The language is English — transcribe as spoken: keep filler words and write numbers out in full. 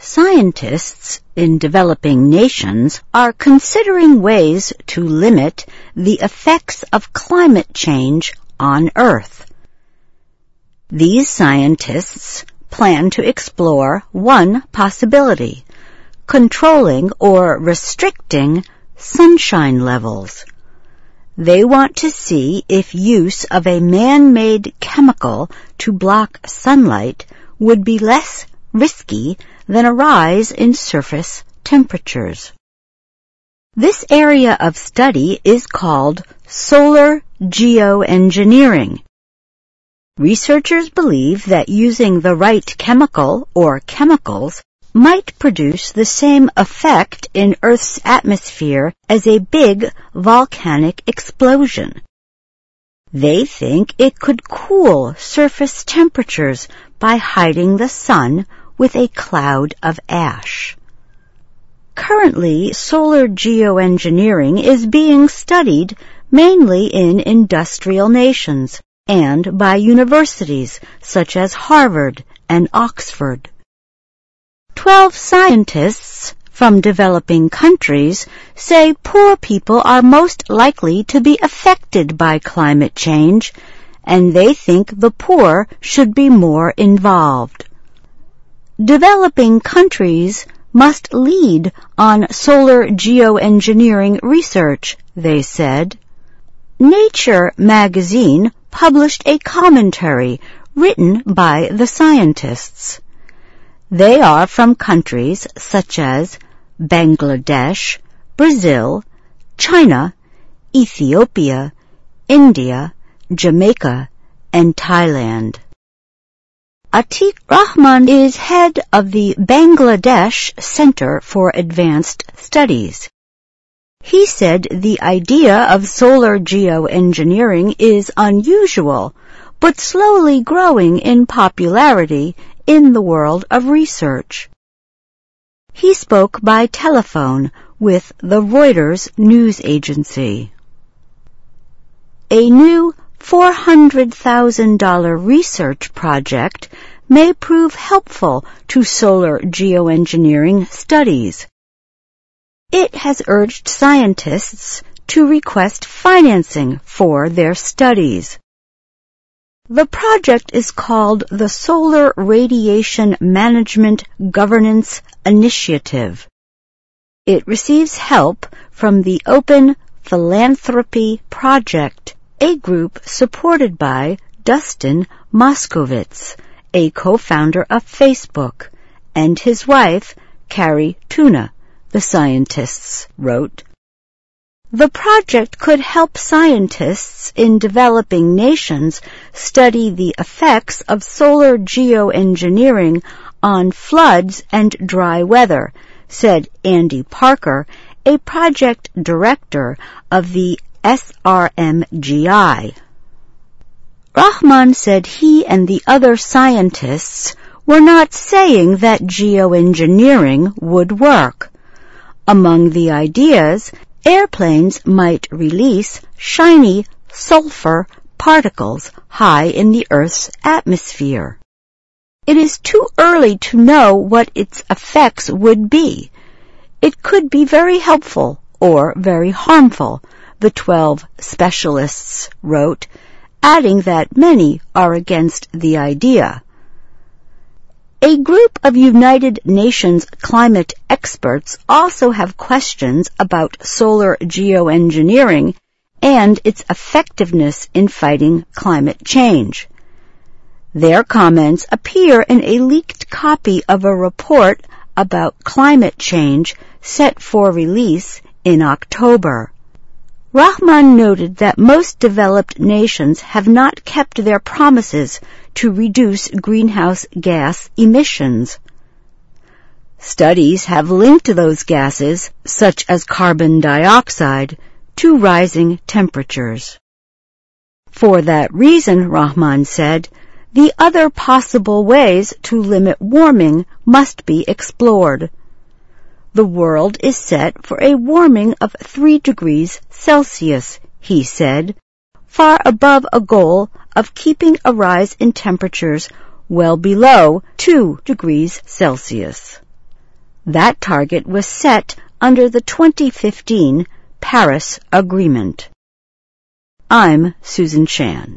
Scientists in developing nations are considering ways to limit the effects of climate change on Earth. These scientists plan to explore one possibility: controlling or restricting sunshine levels. They want to see if use of a man-made chemical to block sunlight would be less risky than a rise in surface temperatures. This area of study is called solar geoengineering. Researchers believe that using the right chemical or chemicals might produce the same effect in Earth's atmosphere as a big volcanic explosion. They think it could cool surface temperatures by hiding the sun with a cloud of ash. Currently, solar geoengineering is being studied mainly in industrial nations and by universities such as Harvard and Oxford. Twelve scientists from developing countries say poor people are most likely to be affected by climate change, and they think the poor should be more involved. Developing countries must lead on solar geoengineering research, they said. Nature magazine published a commentary written by the scientists. They are from countries such as Bangladesh, Brazil, China, Ethiopia, India, Jamaica, and Thailand. Atiq Rahman is head of the Bangladesh Center for Advanced Studies. He said the idea of solar geoengineering is unusual, but slowly growing in popularity in the world of research. He spoke by telephone with the Reuters news agency. A new four hundred thousand dollars research project may prove helpful to solar geoengineering studies. It has urged scientists to request financing for their studies. The project is called the Solar Radiation Management Governance Initiative. It receives help from the Open Philanthropy Project, a group supported by Dustin Moskovitz, a co-founder of Facebook, and his wife, Carrie Tuna, the scientists wrote. The project could help scientists in developing nations study the effects of solar geoengineering on floods and dry weather, said Andy Parker, a project director of the S R M G I. Rahman said he and the other scientists were not saying that geoengineering would work. Among the ideas, airplanes might release shiny sulfur particles high in the Earth's atmosphere. It is too early to know what its effects would be. It could be very helpful or very harmful, the twelve specialists wrote, adding that many are against the idea. A group of United Nations climate experts also have questions about solar geoengineering and its effectiveness in fighting climate change. Their comments appear in a leaked copy of a report about climate change set for release in October. Rahman noted that most developed nations have not kept their promises to reduce greenhouse gas emissions. Studies have linked those gases, such as carbon dioxide, to rising temperatures. For that reason, Rahman said, the other possible ways to limit warming must be explored. The world is set for a warming of three degrees Celsius, he said, far above a goal of keeping a rise in temperatures well below two degrees Celsius. That target was set under the twenty fifteen Paris Agreement. I'm Susan Shan.